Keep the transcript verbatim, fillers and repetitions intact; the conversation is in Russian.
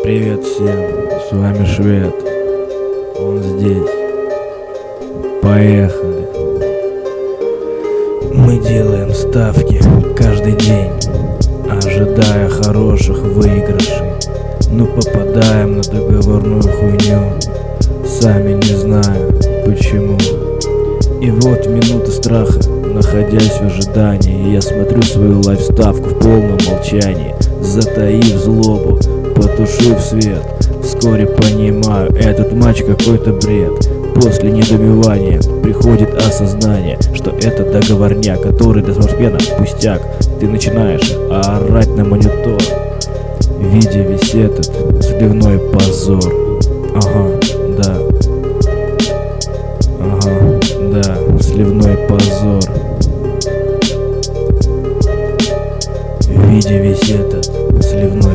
Привет всем, с вами Швед, он здесь, поехали. Мы делаем ставки каждый день, ожидая хороших выигрышей, но попадаем на договорную хуйню, сами не зная почему. И вот в минуты страха, находясь в ожидании, я смотрю свою лайф-ставку в полном молчании, затаив злобу, потушив свет. Вскоре понимаю, этот матч какой-то бред. После недоумевания приходит осознание, что это договорняк, который для спортсмена пустяк. Ты начинаешь орать на монитор, видя весь этот сливной позор. Ага, да. Ага, да, сливной позор. Видя весь этот сливной